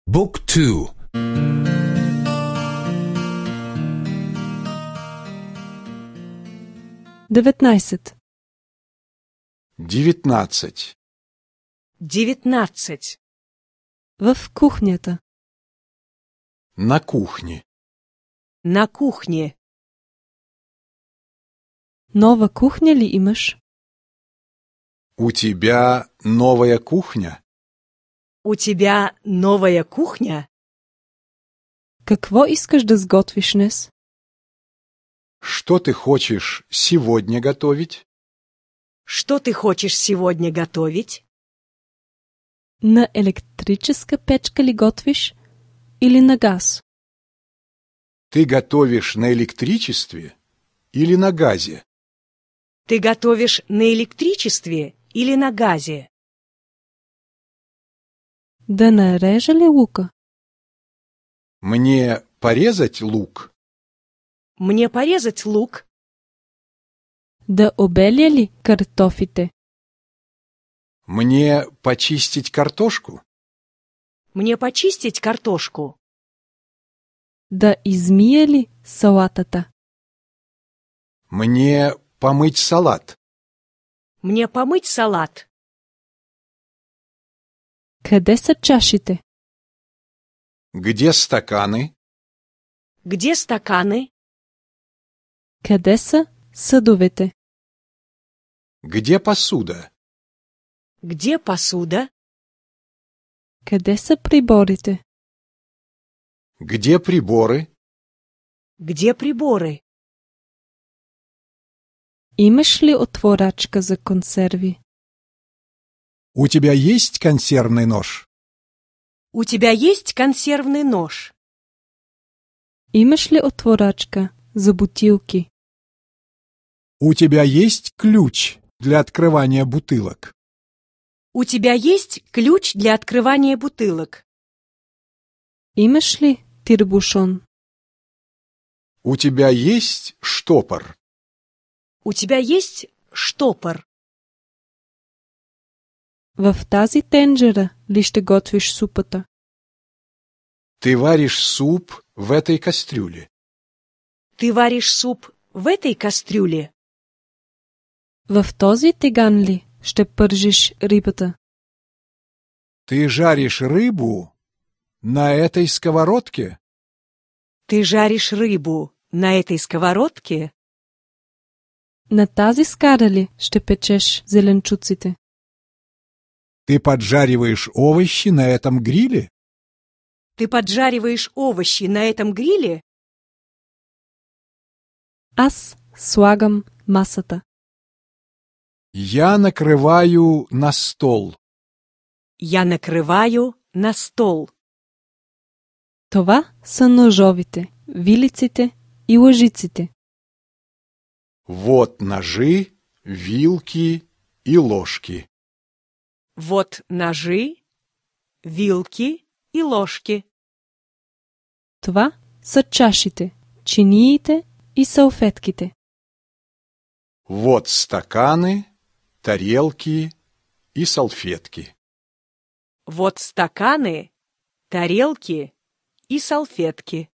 Book 2. 19. 19. 19. В кухнята. На кухне. На кухне. Нова кухня ли имаш? У тебя новая кухня? У тебя новая кухня? Какво искаш да сготвиш днес? Что ты хочешь сегодня готовить? Что ты хочешь сегодня готовить? На електрическа печка ли готвиш или на газ? Ты готовишь на электричестве или на газе? Ты готовишь на электричестве или на газе? Да нарежа ли лука? Мне порезать лук? Мне порезать лук? Да обеля ли картофите? Мне почистить картошку? Мне почистить картошку? Да измия ли салатата? Мне помыть салат? Мне помыть салат? Къде са чашите? Где стаканы? Где стаканы? Къде са съдовете? Где посуда? Где посуда? Къде са приборите? Где приборы? Где приборы? Имаш ли отворачка за консерви? У тебя есть консервный нож? У тебя есть консервный нож? Имаш ли отворачка за бутилки? У тебя есть ключ для открывания бутылок? У тебя есть ключ для открывания бутылок? Имаш ли тирбушон? У тебя есть штопор? У тебя есть штопор? В тази тенджера ли ще готвиш супата? Ты варишь суп в этой кастрюле? Ты варишь суп в этой кастрюле? В този тиган ли ще пържиш рибата? Ты жаришь рыбу на этой сковородке? Ты жаришь рыбу на этой сковородке? На тази скара ли ще печеш зеленчуците? Ты поджариваешь овощи на этом гриле? Ты поджариваешь овощи на этом гриле? Аз слагам масата. Я накрываю на стол. Я накрываю на стол. Това са ножовите, вилиците и лъжиците. Вот ножи, вилки и ложки. Вот ножи, вилки и ложки. Това са чашите, чиниите и салфетките. Вот стаканы, тарелки и салфетки. Вот стаканы, тарелки и салфетки.